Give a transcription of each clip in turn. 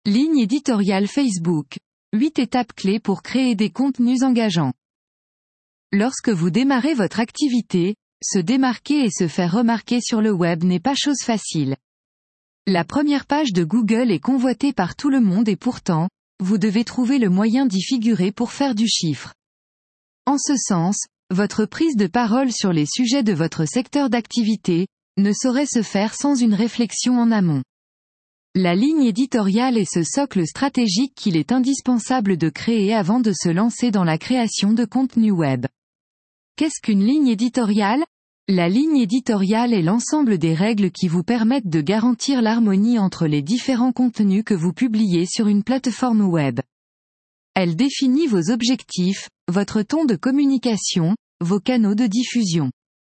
Ligne éditoriale Facebook. 8 étapes clés pour créer des contenus engageants. Lorsque vous démarrez votre activité, se démarquer et se faire remarquer sur le web n'est pas chose facile. La première page de Google est convoitée par tout le monde et pourtant, vous devez trouver le moyen d'y figurer pour faire du chiffre. En ce sens, votre prise de parole sur les sujets de votre secteur d'activité ne saurait se faire sans une réflexion en amont. La ligne éditoriale est ce socle stratégique qu'il est indispensable de créer avant de se lancer dans la création de contenu web. Qu'est-ce qu'une ligne éditoriale ? La ligne éditoriale est l'ensemble des règles qui vous permettent de garantir l'harmonie entre les différents contenus que vous publiez sur une plateforme web. Elle définit vos objectifs, votre ton de communication, vos canaux de diffusion.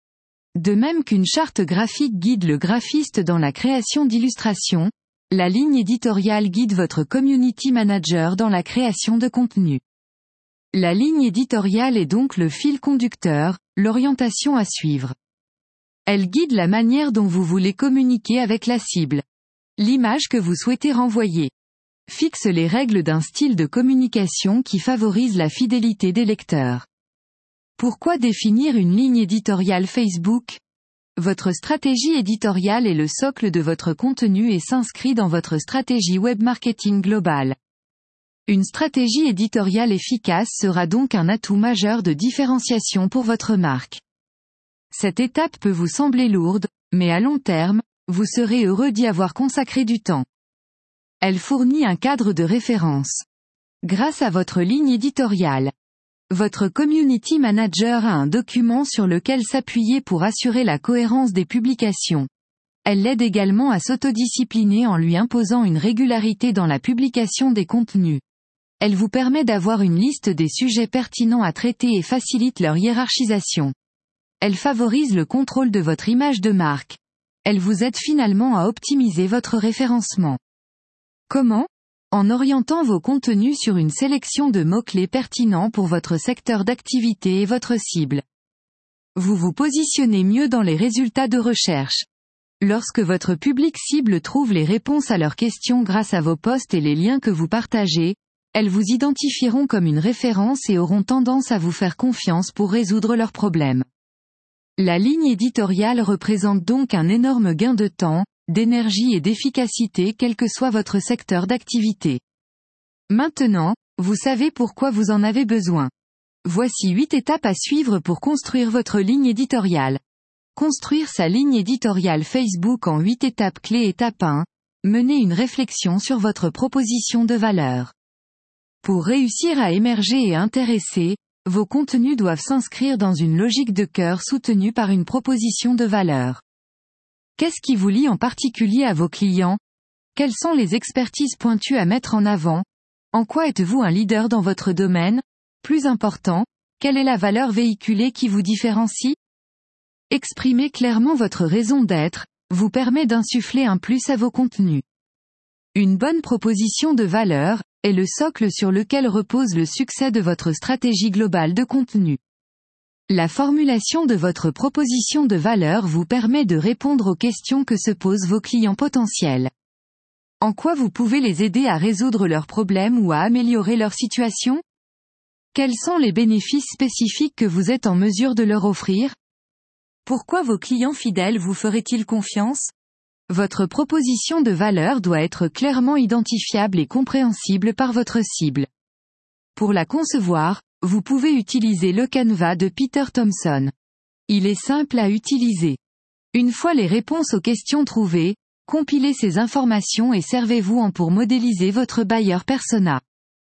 De même qu'une charte graphique guide le graphiste dans la création d'illustrations, la ligne éditoriale guide votre community manager dans la création de contenu. La ligne éditoriale est donc le fil conducteur, l'orientation à suivre. Elle guide la manière dont vous voulez communiquer avec la cible. L'image que vous souhaitez renvoyer. Fixe les règles d'un style de communication qui favorise la fidélité des lecteurs. Pourquoi définir une ligne éditoriale Facebook ? Votre stratégie éditoriale est le socle de votre contenu et s'inscrit dans votre stratégie web marketing globale. Une stratégie éditoriale efficace sera donc un atout majeur de différenciation pour votre marque. Cette étape peut vous sembler lourde, mais à long terme, vous serez heureux d'y avoir consacré du temps. Elle fournit un cadre de référence. Grâce à votre ligne éditoriale, votre community manager a un document sur lequel s'appuyer pour assurer la cohérence des publications. Elle l'aide également à s'autodiscipliner en lui imposant une régularité dans la publication des contenus. Elle vous permet d'avoir une liste des sujets pertinents à traiter et facilite leur hiérarchisation. Elle favorise le contrôle de votre image de marque. Elle vous aide finalement à optimiser votre référencement. Comment ? En orientant vos contenus sur une sélection de mots-clés pertinents pour votre secteur d'activité et votre cible. Vous vous positionnez mieux dans les résultats de recherche. Lorsque votre public cible trouve les réponses à leurs questions grâce à vos posts et les liens que vous partagez, elles vous identifieront comme une référence et auront tendance à vous faire confiance pour résoudre leurs problèmes. La ligne éditoriale représente donc un énorme gain de temps, d'énergie et d'efficacité quel que soit votre secteur d'activité. Maintenant, vous savez pourquoi vous en avez besoin. Voici 8 étapes à suivre pour construire votre ligne éditoriale. Construire sa ligne éditoriale Facebook en 8 étapes clés. Étape 1. Menez une réflexion sur votre proposition de valeur. Pour réussir à émerger et intéresser, vos contenus doivent s'inscrire dans une logique de cœur soutenue par une proposition de valeur. Qu'est-ce qui vous lie en particulier à vos clients ? Quelles sont les expertises pointues à mettre en avant ? En quoi êtes-vous un leader dans votre domaine ? Plus important, quelle est la valeur véhiculée qui vous différencie ? Exprimer clairement votre raison d'être vous permet d'insuffler un plus à vos contenus. Une bonne proposition de valeur est le socle sur lequel repose le succès de votre stratégie globale de contenu. La formulation de votre proposition de valeur vous permet de répondre aux questions que se posent vos clients potentiels. En quoi vous pouvez les aider à résoudre leurs problèmes ou à améliorer leur situation ? Quels sont les bénéfices spécifiques que vous êtes en mesure de leur offrir ? Pourquoi vos clients fidèles vous feraient-ils confiance ? Votre proposition de valeur doit être clairement identifiable et compréhensible par votre cible. Pour la concevoir, vous pouvez utiliser le Canva de Peter Thomson. Il est simple à utiliser. Une fois les réponses aux questions trouvées, compilez ces informations et servez-vous-en pour modéliser votre buyer persona.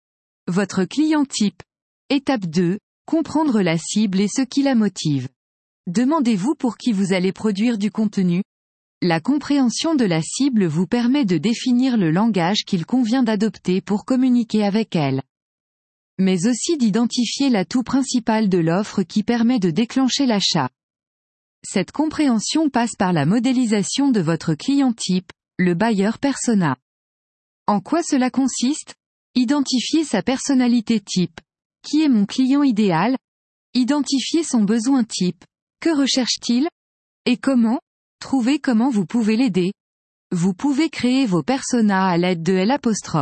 Votre client type. Étape 2. Comprendre la cible et ce qui la motive. Demandez-vous pour qui vous allez produire du contenu. La compréhension de la cible vous permet de définir le langage qu'il convient d'adopter pour communiquer avec elle. Mais aussi d'identifier l'atout principal de l'offre qui permet de déclencher l'achat. Cette compréhension passe par la modélisation de votre client type, le buyer persona. En quoi cela consiste ? Identifier sa personnalité type. Qui est mon client idéal ? Identifier son besoin type. Que recherche-t-il ? Et comment ? Trouvez comment vous pouvez l'aider. Vous pouvez créer vos personas à l'aide de L'.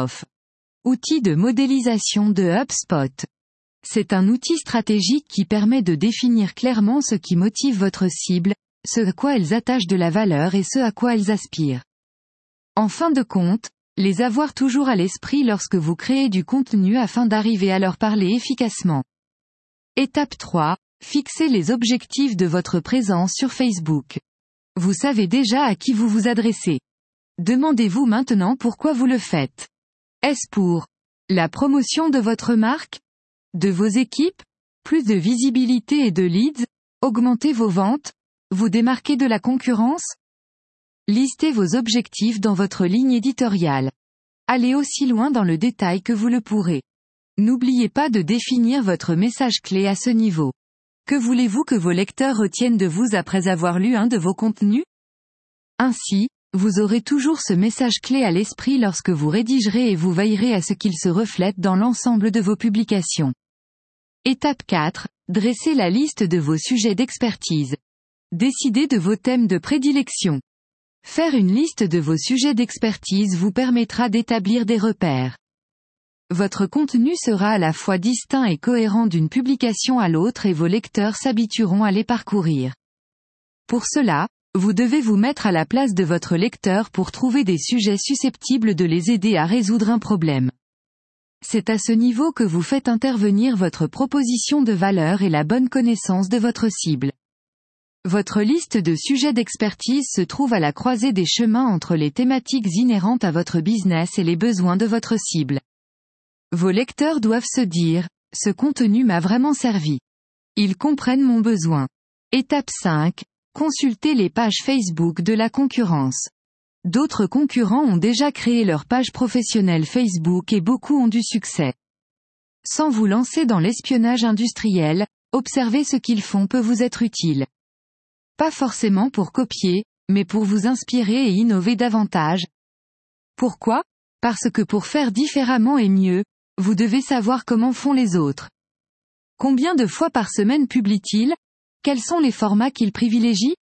Outil de modélisation de HubSpot. C'est un outil stratégique qui permet de définir clairement ce qui motive votre cible, ce à quoi elles attachent de la valeur et ce à quoi elles aspirent. En fin de compte, les avoir toujours à l'esprit lorsque vous créez du contenu afin d'arriver à leur parler efficacement. Étape 3. Fixez les objectifs de votre présence sur Facebook. Vous savez déjà à qui vous vous adressez. Demandez-vous maintenant pourquoi vous le faites. Est-ce pour la promotion de votre marque? De vos équipes? Plus de visibilité et de leads? Augmenter vos ventes? Vous démarquer de la concurrence? Listez vos objectifs dans votre ligne éditoriale. Allez aussi loin dans le détail que vous le pourrez. N'oubliez pas de définir votre message clé à ce niveau. Que voulez-vous que vos lecteurs retiennent de vous après avoir lu un de vos contenus? Ainsi, vous aurez toujours ce message clé à l'esprit lorsque vous rédigerez et vous veillerez à ce qu'il se reflète dans l'ensemble de vos publications. Étape 4. Dressez la liste de vos sujets d'expertise. Décidez de vos thèmes de prédilection. Faire une liste de vos sujets d'expertise vous permettra d'établir des repères. Votre contenu sera à la fois distinct et cohérent d'une publication à l'autre et vos lecteurs s'habitueront à les parcourir. Pour cela, vous devez vous mettre à la place de votre lecteur pour trouver des sujets susceptibles de les aider à résoudre un problème. C'est à ce niveau que vous faites intervenir votre proposition de valeur et la bonne connaissance de votre cible. Votre liste de sujets d'expertise se trouve à la croisée des chemins entre les thématiques inhérentes à votre business et les besoins de votre cible. Vos lecteurs doivent se dire, ce contenu m'a vraiment servi. Ils comprennent mon besoin. Étape 5. Consultez les pages Facebook de la concurrence. D'autres concurrents ont déjà créé leur page professionnelle Facebook et beaucoup ont du succès. Sans vous lancer dans l'espionnage industriel, observer ce qu'ils font peut vous être utile. Pas forcément pour copier, mais pour vous inspirer et innover davantage. Pourquoi? Parce que pour faire différemment et mieux, vous devez savoir comment font les autres. Combien de fois par semaine publient-ils? Quels sont les formats qu'ils privilégient?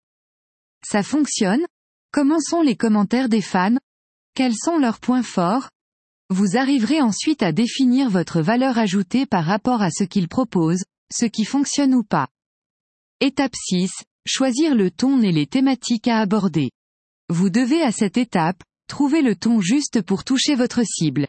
Ça fonctionne? Comment sont les commentaires des fans? Quels sont leurs points forts? Vous arriverez ensuite à définir votre valeur ajoutée par rapport à ce qu'ils proposent, ce qui fonctionne ou pas. Étape 6. Choisir le ton et les thématiques à aborder. Vous devez à cette étape, trouver le ton juste pour toucher votre cible.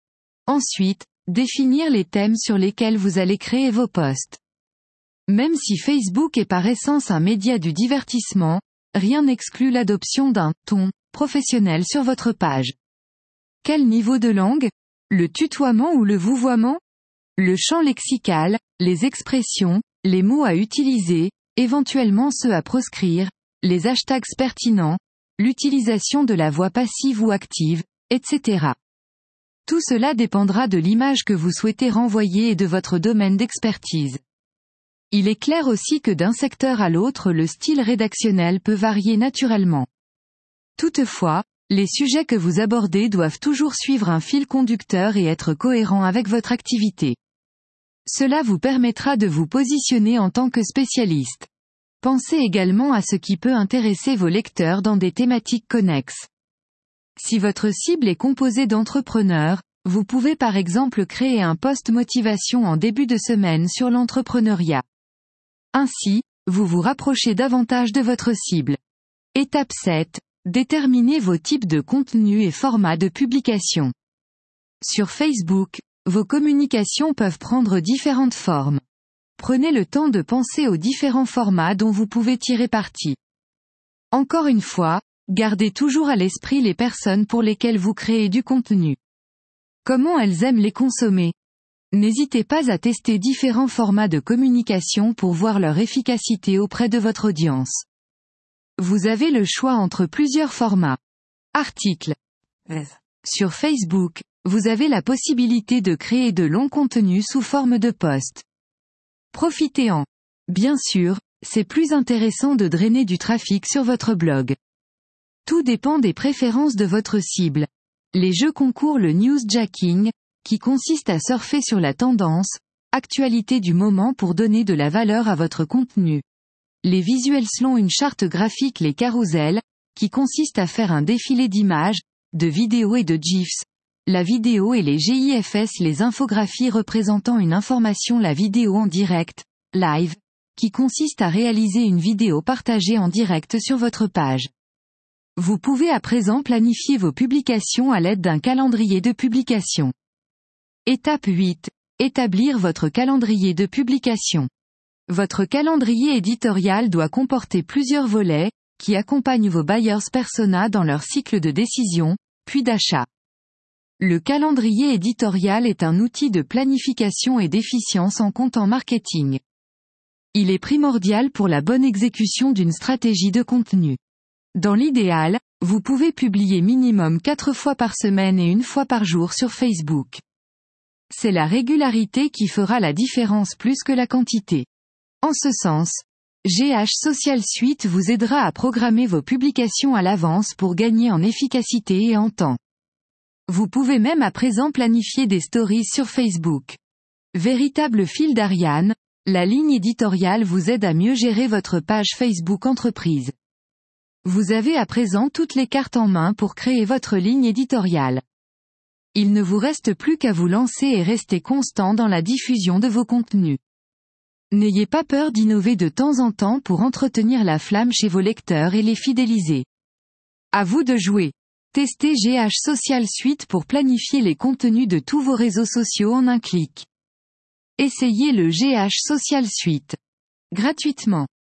Ensuite, définir les thèmes sur lesquels vous allez créer vos posts. Même si Facebook est par essence un média du divertissement, rien n'exclut l'adoption d'un ton professionnel sur votre page. Quel niveau de langue? Le tutoiement ou le vouvoiement? Le champ lexical, les expressions, les mots à utiliser, éventuellement ceux à proscrire, les hashtags pertinents, l'utilisation de la voix passive ou active, etc. Tout cela dépendra de l'image que vous souhaitez renvoyer et de votre domaine d'expertise. Il est clair aussi que d'un secteur à l'autre le style rédactionnel peut varier naturellement. Toutefois, les sujets que vous abordez doivent toujours suivre un fil conducteur et être cohérents avec votre activité. Cela vous permettra de vous positionner en tant que spécialiste. Pensez également à ce qui peut intéresser vos lecteurs dans des thématiques connexes. Si votre cible est composée d'entrepreneurs, vous pouvez par exemple créer un post motivation en début de semaine sur l'entrepreneuriat. Ainsi, vous vous rapprochez davantage de votre cible. Étape 7. Déterminez vos types de contenus et formats de publication. Sur Facebook, vos communications peuvent prendre différentes formes. Prenez le temps de penser aux différents formats dont vous pouvez tirer parti. Encore une fois, gardez toujours à l'esprit les personnes pour lesquelles vous créez du contenu. Comment elles aiment les consommer? N'hésitez pas à tester différents formats de communication pour voir leur efficacité auprès de votre audience. Vous avez le choix entre plusieurs formats. Articles. Sur Facebook, vous avez la possibilité de créer de longs contenus sous forme de posts. Profitez-en. Bien sûr, c'est plus intéressant de drainer du trafic sur votre blog. Tout dépend des préférences de votre cible. Les jeux concours le newsjacking, qui consiste à surfer sur la tendance, actualité du moment pour donner de la valeur à votre contenu. Les visuels selon une charte graphique les carousels, qui consiste à faire un défilé d'images, de vidéos et de GIFs. La vidéo et les GIFs, les infographies représentant une information, la vidéo en direct, live, qui consiste à réaliser une vidéo partagée en direct sur votre page. Vous pouvez à présent planifier vos publications à l'aide d'un calendrier de publication. Étape 8. Établir votre calendrier de publication. Votre calendrier éditorial doit comporter plusieurs volets, qui accompagnent vos buyers persona dans leur cycle de décision, puis d'achat. Le calendrier éditorial est un outil de planification et d'efficience en content marketing. Il est primordial pour la bonne exécution d'une stratégie de contenu. Dans l'idéal, vous pouvez publier minimum 4 fois par semaine et 1 fois par jour sur Facebook. C'est la régularité qui fera la différence plus que la quantité. En ce sens, GH Social Suite vous aidera à programmer vos publications à l'avance pour gagner en efficacité et en temps. Vous pouvez même à présent planifier des stories sur Facebook. Véritable fil d'Ariane, la ligne éditoriale vous aide à mieux gérer votre page Facebook entreprise. Vous avez à présent toutes les cartes en main pour créer votre ligne éditoriale. Il ne vous reste plus qu'à vous lancer et rester constant dans la diffusion de vos contenus. N'ayez pas peur d'innover de temps en temps pour entretenir la flamme chez vos lecteurs et les fidéliser. À vous de jouer. Testez GH Social Suite pour planifier les contenus de tous vos réseaux sociaux en un clic. Essayez le GH Social Suite. Gratuitement.